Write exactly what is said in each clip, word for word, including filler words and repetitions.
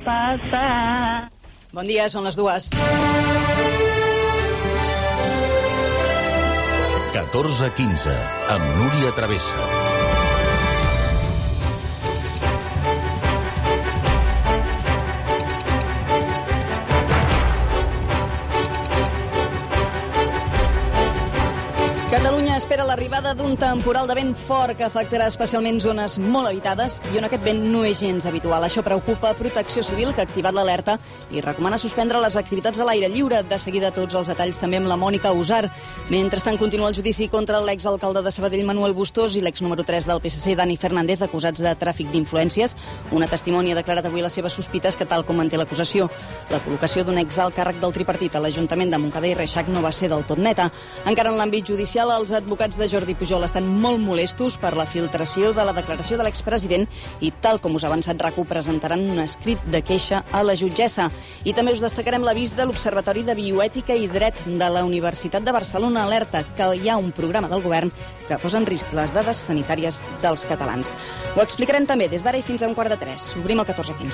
passar. Bon dia, són les dues. catorze quinze, amb Núria Travessa. Catalunya espera l'arribada d'un temporal de vent fort que afectarà especialment zones molt habitades i on aquest vent no és gens habitual. Això preocupa Protecció Civil, que ha activat l'alerta i recomana suspendre les activitats a l'aire lliure. De seguida tots els detalls també amb la Mònica Usar. Mentrestant continua el judici contra l'exalcalde de Sabadell, Manuel Bustós, i l'ex número tres del P S C, Dani Fernández, acusats de tràfic d'influències. Una testimònia ha declarat avui les seves sospites que, tal com manté l'acusació, la col·locació d'un exalt càrrec del tripartit a l'Ajuntament de Montcada i Reixac no va ser del tot neta. Encara en l'àmbit judicial, els advocats de Jordi Pujol estan molt molestos per la filtració de la declaració de l'expresident i, tal com us ha avançat RAC u, presentaran un escrit de queixa a la jutgessa. I també us destacarem l'avís de l'Observatori de Bioètica i Dret de la Universitat de Barcelona, alerta que hi ha un programa del govern que posa en risc les dades sanitàries dels catalans. Ho explicarem també des d'ara i fins a un quart de tres. Obrim el catorze quinze.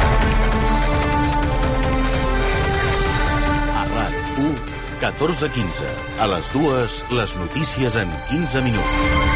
A RAC u, catorze quinze. A les dues, les notícies en quinze minuts.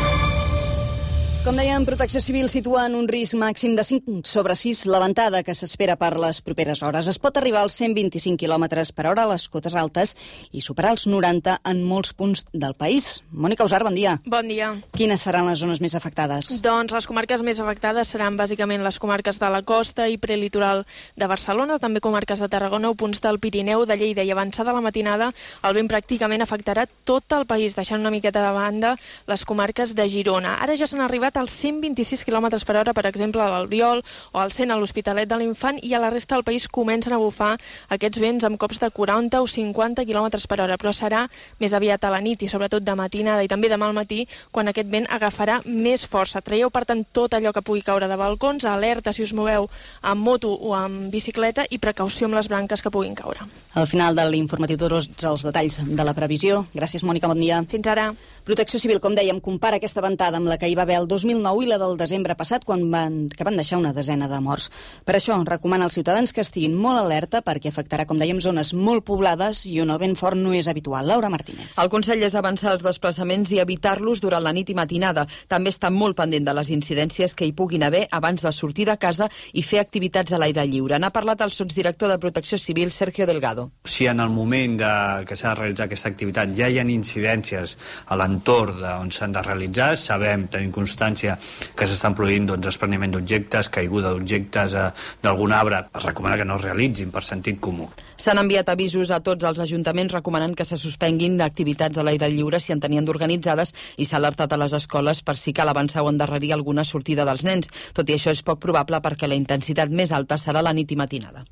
Com dèiem, Protecció Civil situa en un risc màxim de cinc sobre sis la ventada que s'espera per les properes hores. Es pot arribar als cent vint-i-cinc quilòmetres per hora a les cotes altes i superar els noranta en molts punts del país. Mònica Usar, bon dia. Bon dia. Quines seran les zones més afectades? Doncs les comarques més afectades seran bàsicament les comarques de la costa i prelitoral de Barcelona, també comarques de Tarragona o punts del Pirineu, de Lleida, i avançada la matinada el vent pràcticament afectarà tot el país, deixant una miqueta de banda les comarques de Girona. Ara ja s'han arribat als cent vint-i-sis quilòmetres per hora, per exemple, a l'Albiol o al cent a l'Hospitalet de l'Infant, i a la resta del país comencen a bufar aquests vents amb cops de quaranta o cinquanta quilòmetres per hora, però serà més aviat a la nit i sobretot de matinada i també demà al matí quan aquest vent agafarà més força. Traieu, per tant, tot allò que pugui caure de balcons, alerta si us moveu amb moto o amb bicicleta i precaució amb les branques que puguin caure. Al final de l'informatiu tots els detalls de la previsió. Gràcies, Mònica, bon dia. Fins ara. Protecció Civil, com dèiem, compara aquesta ventada amb la que hi va haver el dos mil nou i la del desembre passat, quan van, que van deixar una desena de morts. Per això recomana als ciutadans que estiguin molt alerta perquè afectarà, com dèiem, zones molt poblades i on el vent fort no és habitual. Laura Martínez. El consell és avançar els desplaçaments i evitar-los durant la nit i matinada. També està molt pendent de les incidències que hi puguin haver abans de sortir de casa i fer activitats a l'aire lliure. N'ha parlat el sotsdirector de Protecció Civil, Sergio Delgado. Si en el moment de, que s'ha de realitzar aquesta activitat ja hi ha incidències a l'entorn on s'han de realitzar, sabem, tenim constància que s'estan produint doncs, despreniment d'objectes, caiguda d'objectes eh, d'algun arbre, es recomana que no es realitzin per sentit comú. S'han enviat avisos a tots els ajuntaments recomanant que se suspenguin activitats a l'aire lliure si en tenien d'organitzades i s'ha alertat a les escoles per si cal avançar o endarrerir alguna sortida dels nens. Tot i això és poc probable perquè la intensitat més alta serà la nit i matinada.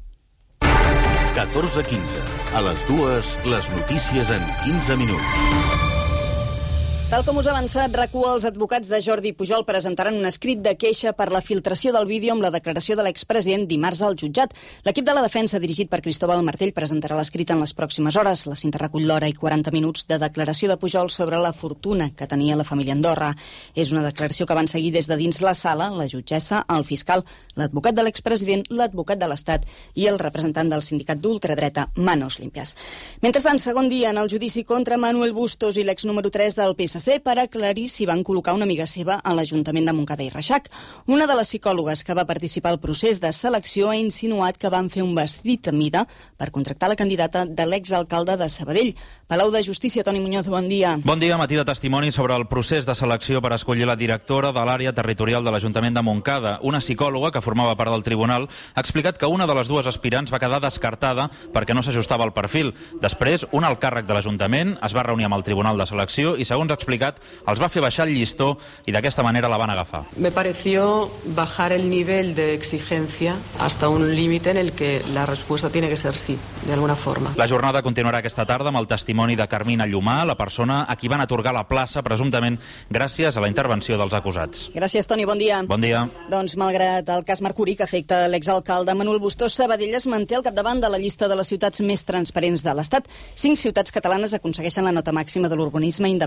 catorze quinze. A les dues, les notícies en quinze minuts. Tal com us ha avançat RAC u, els advocats de Jordi Pujol presentaran un escrit de queixa per la filtració del vídeo amb la declaració de l'expresident dimarts al jutjat. L'equip de la defensa, dirigit per Cristóbal Martell, presentarà l'escrit en les pròximes hores. La cinta recull l'hora i quaranta minuts de declaració de Pujol sobre la fortuna que tenia la família Andorra. És una declaració que van seguir des de dins la sala la jutgessa, el fiscal, l'advocat de l'expresident, l'advocat de l'Estat i el representant del sindicat d'ultradreta, Manos Limpias. Mentrestant, segon dia en el judici contra Manuel Bustos i l'ex número tres del P S C per aclarir si van col·locar una amiga seva a l'Ajuntament de Montcada i Reixac. Una de les psicòlogues que va participar al procés de selecció ha insinuat que van fer un vestit a mida per contractar la candidata de l'exalcalde de Sabadell. Palau de Justícia, Toni Muñoz, bon dia. Bon dia, matí de testimoni sobre el procés de selecció per escollir la directora de l'àrea territorial de l'Ajuntament de Montcada. Una psicòloga que formava part del tribunal ha explicat que una de les dues aspirants va quedar descartada perquè no s'ajustava al perfil. Després, un alt càrrec de l'Ajuntament es va reunir amb el tribunal de selecció i, segons ha explicat, els va fer baixar el llistó i d'aquesta manera la van agafar. Me pareció bajar el nivel de exigencia hasta un límite en el que la respuesta tiene que ser sí, de alguna forma. La jornada continuarà aquesta tarda amb el testimoni de Carmina Llumà, la persona a qui van atorgar la plaça, presumptament gràcies a la intervenció dels acusats. Gràcies, Toni, bon dia. Bon dia. Doncs, malgrat el cas Mercuri, que afecta l'exalcalde Manuel Bustós, Sabadell es manté al capdavant de la llista de les ciutats més transparents de l'Estat. Cinc ciutats catalanes aconsegueixen la nota màxima de l'urbanisme independent, que fa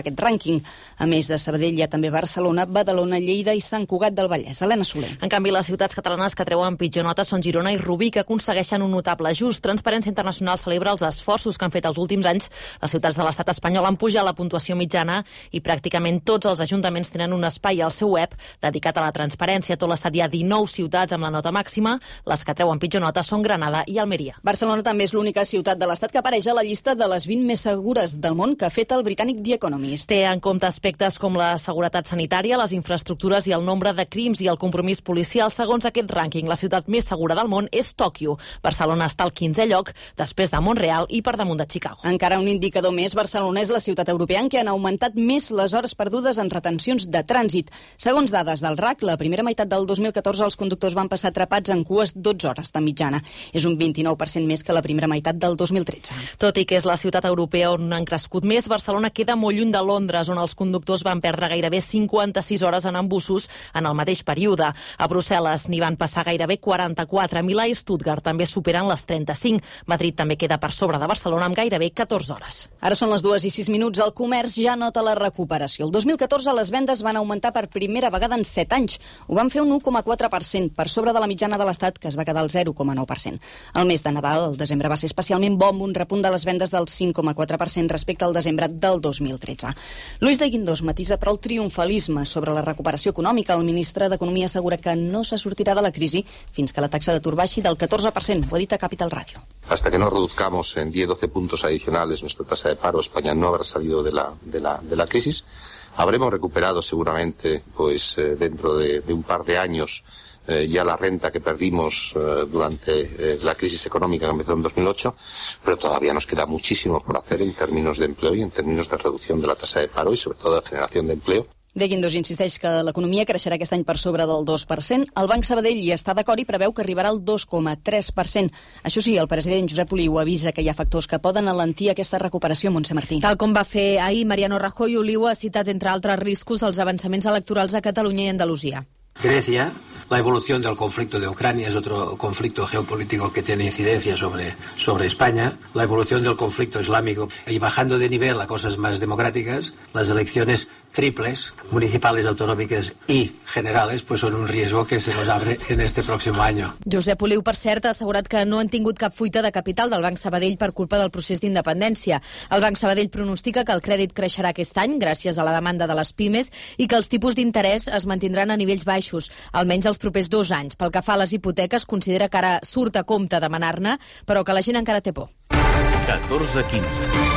aquest rànquing. A més de Sabadell hi ha també Barcelona, Badalona, Lleida i Sant Cugat del Vallès. Helena Soler. En canvi, les ciutats catalanes que treuen pitjor nota són Girona i Rubí, que aconsegueixen un notable ajust. Transparència Internacional celebra els esforços que han fet els últims anys. Les ciutats de l'estat espanyol han pujat la puntuació mitjana i pràcticament tots els ajuntaments tenen un espai al seu web dedicat a la transparència. A tot l'estat hi ha dinou ciutats amb la nota màxima. Les que treuen pitjor nota són Granada i Almeria. Barcelona també és l'única ciutat de l'estat que apareix a la llista de les vint més segures del món que ha fet el britànic The Economist. Té en compte aspectes com la seguretat sanitària, les infraestructures i el nombre de crims i el compromís policial. Segons aquest rànquing, la ciutat més segura del món és Tòquio. Barcelona està al quinzè lloc, després de Montreal i per damunt de Chicago. Encara un indicador més, Barcelona és la ciutat europea en què han augmentat més les hores perdudes en retencions de trànsit. Segons dades del R A C, la primera meitat del dos mil catorze els conductors van passar atrapats en cues dotze hores de mitjana. És un vint-i-nou per cent més que la primera meitat del dos mil tretze. Tot i que és la ciutat europea on han crescut més, Barcelona queda molt lluny de Londres, on els conductors van perdre gairebé cinquanta-sis hores en embussos en el mateix període. A Brussel·les n'hi van passar gairebé quaranta-quatre. Milà i Stuttgart també superen les trenta-cinc. Madrid també queda per sobre de Barcelona amb gairebé catorze hores. Ara són les dues i sis minuts. El comerç ja nota la recuperació. El dos mil catorze les vendes van augmentar per primera vegada en set anys. Ho van fer un u coma quatre per cent, per sobre de la mitjana de l'Estat, que es va quedar al zero coma nou per cent. El mes de Nadal, el desembre, va ser especialment bo, amb un repunt de les vendes del cinc coma quatre per cent respecte al desembre del dos mil tretze. Luis de Guindos matisa però el triomfalisme sobre la recuperació econòmica. El ministre d'Economia assegura que no se sortirà de la crisi fins que la taxa d'atur baixi del catorze per cent. Ho ha dit a Capital Radio. Hasta que no reduzcamos en diez a doce puntos adicionales nuestra tasa de paro, España no habrá salido de la, de la, de la crisis. Habremos recuperado seguramente pues eh, dentro de, de un par de años eh, ya la renta que perdimos eh, durante eh, la crisis económica que empezó en dos mil ocho, pero todavía nos queda muchísimo por hacer en términos de empleo y en términos de reducción de la tasa de paro y sobre todo de generación de empleo. De Guindos insisteix que l'economia creixerà aquest any per sobre del dos per cent. El Banc Sabadell hi està d'acord i preveu que arribarà al dos coma tres per cent. Això sí, el president Josep Oliu avisa que hi ha factors que poden alentir aquesta recuperació. Montse Martí. Tal com va fer ahir Mariano Rajoy, Oliu ha citat, entre altres riscos, els avançaments electorals a Catalunya i Andalusia. Grecia, la evolución del conflicto de Ucrania es otro conflicto geopolítico que tiene incidencia sobre, sobre España, la evolución del conflicto islámico y bajando de nivel a cosas más democráticas, las elecciones triples, municipales, autonòmiques i generales, pues son un riesgo que se nos abre en este próximo año. Josep Oliu, per cert, ha assegurat que no han tingut cap fuita de capital del Banc Sabadell per culpa del procés d'independència. El Banc Sabadell pronostica que el crèdit creixerà aquest any gràcies a la demanda de les pimes i que els tipus d'interès es mantindran a nivells baixos, almenys els propers dos anys. Pel que fa a les hipoteques, considera que ara surt a compte demanar-ne, però que la gent encara té por. catorze quinze.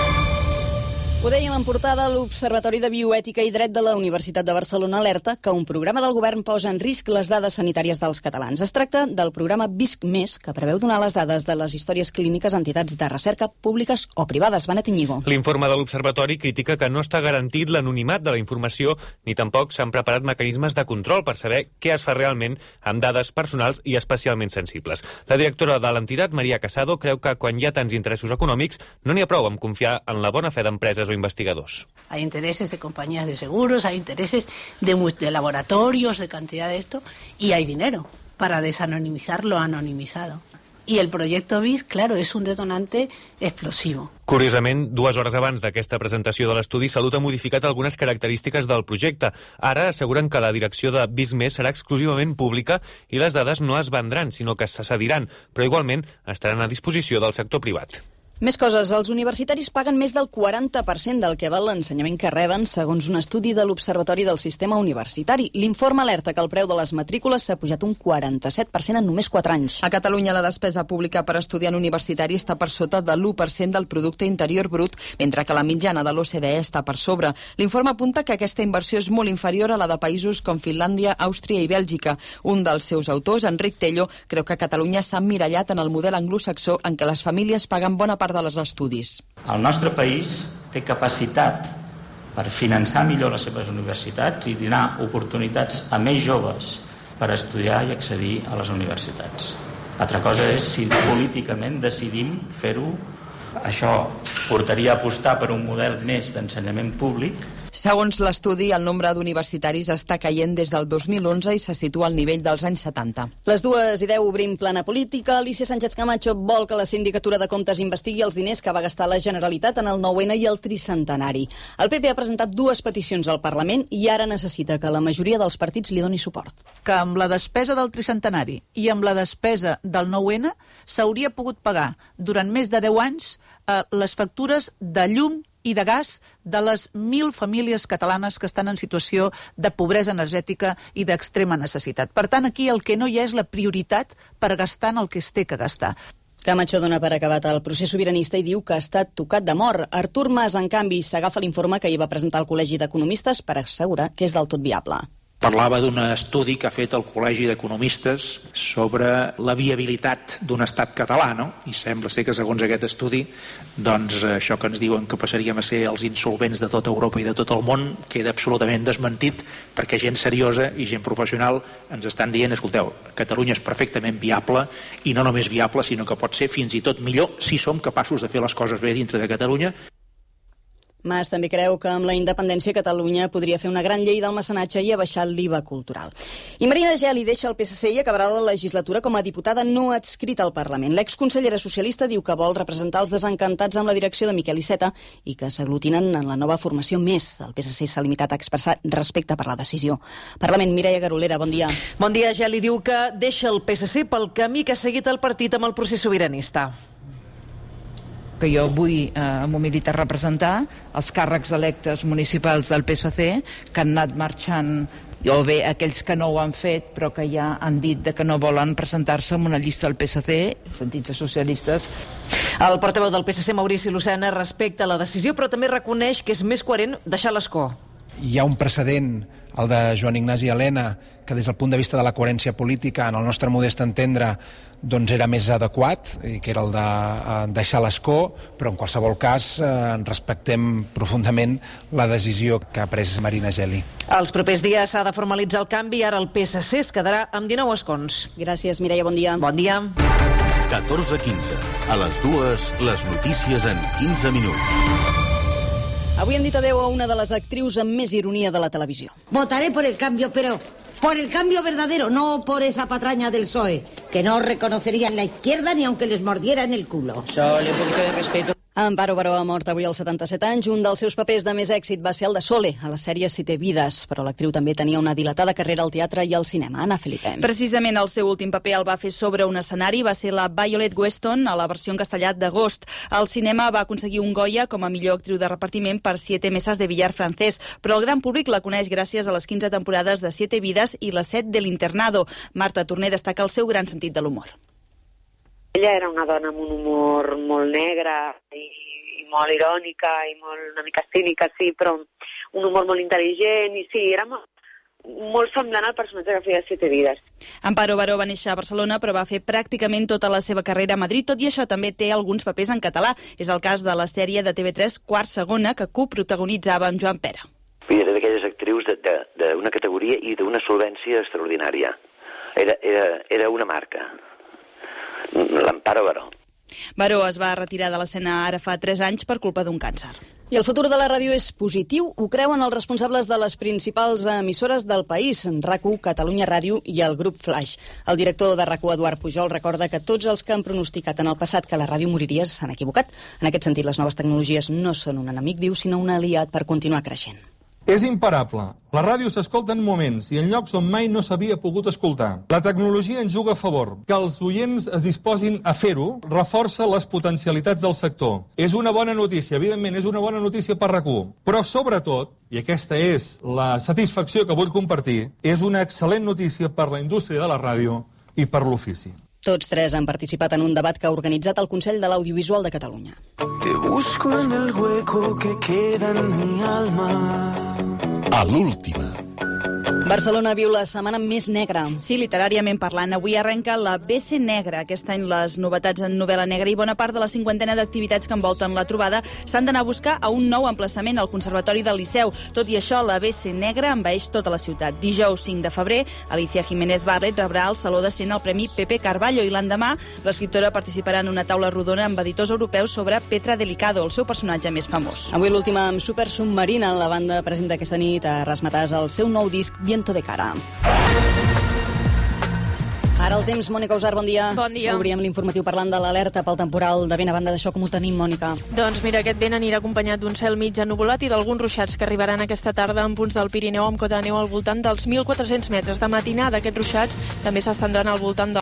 Ho dèiem en portada, l'Observatori de Bioètica i Dret de la Universitat de Barcelona alerta que un programa del govern posa en risc les dades sanitàries dels catalans. Es tracta del programa Visc Més, que preveu donar les dades de les històries clíniques a entitats de recerca públiques o privades. Benet Iñigo. L'informe de l'Observatori critica que no està garantit l'anonimat de la informació ni tampoc s'han preparat mecanismes de control per saber què es fa realment amb dades personals i especialment sensibles. La directora de l'entitat, Maria Casado, creu que quan hi ha tants interessos econòmics no n'hi ha prou amb confiar en la bona fe d'empreses o investigadors. Hay intereses de compañías de seguros, hay intereses de, de laboratorios, de cantidad de esto, y hay dinero para desanonimizar lo anonimizado. Y el proyecto B I S, claro, es un detonante explosivo. Curiosament, dues hores abans d'aquesta presentació de l'estudi, Salut ha modificat algunes característiques del projecte. Ara asseguren que la direcció de Visc Més serà exclusivament pública i les dades no es vendran, sinó que se cediran, però igualment estaran a disposició del sector privat. Més coses. Els universitaris paguen més del quaranta per cent del que val l'ensenyament que reben, segons un estudi de l'Observatori del Sistema Universitari. L'informe alerta que el preu de les matrícules s'ha pujat un quaranta-set per cent en només quatre anys. A Catalunya la despesa pública per estudiant universitari està per sota de l'u per cent del producte interior brut, mentre que la mitjana de l'O C D E està per sobre. L'informe apunta que aquesta inversió és molt inferior a la de països com Finlàndia, Àustria i Bèlgica. Un dels seus autors, Enric Tello, creu que Catalunya s'ha emmirallat en el model anglosaxó en què les famílies paguen bona part de les estudis. El nostre país té capacitat per finançar millor les seves universitats i donar oportunitats a més joves per estudiar i accedir a les universitats. Altra cosa és si políticament decidim fer-ho. Això portaria a apostar per un model més d'ensenyament públic Segons l'estudi, el nombre d'universitaris està caient des del dos mil onze i se situa al nivell dels anys setanta. Les dues i deu obrim plana política. Alicia Sánchez Camacho vol que la Sindicatura de Comptes investigui els diners que va gastar la Generalitat en el nou ene i el tricentenari. El P P ha presentat dues peticions al Parlament i ara necessita que la majoria dels partits li doni suport. Que amb la despesa del tricentenari i amb la despesa del nou ene s'hauria pogut pagar durant més de deu anys eh, les factures de llum i de gas de les mil famílies catalanes que estan en situació de pobresa energètica i d'extrema necessitat. Per tant, aquí el que no hi ha és la prioritat per gastar en el que es té que gastar. Camacho dona per acabat el procés sobiranista i diu que ha estat tocat de mort. Artur Mas, en canvi, s'agafa l'informe que hi va presentar el Col·legi d'Economistes per assegurar que és del tot viable. Parlava d'un estudi que ha fet el Col·legi d'Economistes sobre la viabilitat d'un estat català, no? I sembla ser que segons aquest estudi, doncs això que ens diuen que passaríem a ser els insolvents de tota Europa i de tot el món queda absolutament desmentit, perquè gent seriosa i gent professional ens estan dient, escolteu, Catalunya és perfectament viable, i no només viable, sinó que pot ser fins i tot millor si som capaços de fer les coses bé dintre de Catalunya. Mas també creu que amb la independència Catalunya podria fer una gran llei del mecenatge i abaixar l'I V A cultural. I Marina Geli deixa el P S C i acabarà la legislatura com a diputada no adscrita al Parlament. L'exconsellera socialista diu que vol representar els desencantats amb la direcció de Miquel Iceta i que s'aglutinen en la nova formació més. El P S C s'ha limitat a expressar respecte per la decisió. Parlament, Mireia Garolera, bon dia. Bon dia. Geli diu que deixa el P S C pel camí que ha seguit el partit amb el procés sobiranista. Que jo vull, eh, amb humilitat, representar els càrrecs electes municipals del P S C que han anat marxant, o bé aquells que no ho han fet però que ja han dit de que no volen presentar-se en una llista del P S C, sentits de socialistes. El portaveu del P S C, Maurici Lucena, respecta la decisió però també reconeix que és més coherent deixar l'escó. Hi ha un precedent, el de Joan Ignasi Elena, que des del punt de vista de la coherència política, en el nostre modest entendre, doncs era més adequat, i que era el de eh, deixar l'escó, però en qualsevol cas eh, respectem profundament la decisió que ha pres Marina Geli. Els propers dies s'ha de formalitzar el canvi, ara el P S C es quedarà amb dinou escons. Gràcies, Mireia, bon dia. Bon dia. catorze quinze. A les dues, les notícies en quinze minuts. Avui hem dit adeu a una de les actrius amb més ironia de la televisió. Votaré por el cambio, pero por el cambio verdadero, no por esa patraña del P S O E, que no reconocerían la izquierda ni aunque les mordiera en el culo. Sole, un poquito de respeto. Amparo Baró ha mort avui als setanta-set anys. Un dels seus papers de més èxit va ser el de Sole, a la sèrie Si té vides, però l'actriu també tenia una dilatada carrera al teatre i al cinema. Anna Felipe. Precisament el seu últim paper el va fer sobre un escenari, va ser la Violet Weston, a la versió en castellà d'Agost. Al cinema va aconseguir un Goya com a millor actriu de repartiment per Siete mesas de billar francès, però el gran públic la coneix gràcies a les quinze temporades de Siete vidas i les set de l'Internado. Marta Torner destaca el seu gran sentit de l'humor. Ella era una dona amb un humor molt negre i, i molt irònica i molt, una mica cínica, sí, però un humor molt intel·ligent i sí, era molt, molt semblant al personatge que feia Siete vidas. Amparo Baró va néixer a Barcelona però va fer pràcticament tota la seva carrera a Madrid, tot i això també té alguns papers en català. És el cas de la sèrie de T V tres Quart Segona que coprotagonitzava amb Joan Pera. Era d'aquelles actrius d'una categoria i d'una solvència extraordinària. Era, era, era una marca. L'Amparo Baró. Baró es va retirar de l'escena ara fa tres anys per culpa d'un càncer. I el futur de la ràdio és positiu, ho creuen els responsables de les principals emissores del país, RAC u, Catalunya Ràdio i el grup Flaix. El director de RAC u, Eduard Pujol, recorda que tots els que han pronosticat en el passat que la ràdio moriria s'han equivocat. En aquest sentit, les noves tecnologies no són un enemic, diu, sinó un aliat per continuar creixent. És imparable. La ràdio s'escolta en moments i en llocs on mai no s'havia pogut escoltar. La tecnologia ens juga a favor. Que els oients es disposin a fer-ho reforça les potencialitats del sector. És una bona notícia, evidentment, és una bona notícia per RAC u. Però, sobretot, i aquesta és la satisfacció que vull compartir, és una excel·lent notícia per la indústria de la ràdio i per l'ofici. Tots tres han participat en un debat que ha organitzat el Consell de l'Audiovisual de Catalunya. Te busco en el hueco que queda en mi alma. A l'última. Barcelona viu la setmana més negra. Sí, literàriament parlant. Avui arrenca la B C Negra. Aquest any les novetats en novel·la negra i bona part de la cinquantena d'activitats que envolten la trobada s'han d'anar a buscar a un nou emplaçament al Conservatori del Liceu. Tot i això, la B C Negra envaeix tota la ciutat. Dijous cinc de febrer, Alicia Jiménez Barlet rebrà al Saló de Cent el Premi Pepe Carballo i l'endemà l'escriptora participarà en una taula rodona amb editors europeus sobre Petra Delicado, el seu personatge més famós. Avui l'última amb Super Submarina. La banda presenta aquesta nit a Razzmatazz el seu nou disc Viento de cara. Ara el temps, Mònica Usar, bon dia. Bon dia. Obríem l'informatiu parlant de l'alerta pel temporal de vent. A banda d'això, com ho tenim, Mònica? Doncs mira, aquest vent anirà acompanyat d'un cel mig ennuvolat i d'alguns ruixats que arribaran aquesta tarda en punts del Pirineu amb cota de neu al voltant dels mil quatre-cents metres. De matinada, aquests ruixats també s'estendran al voltant del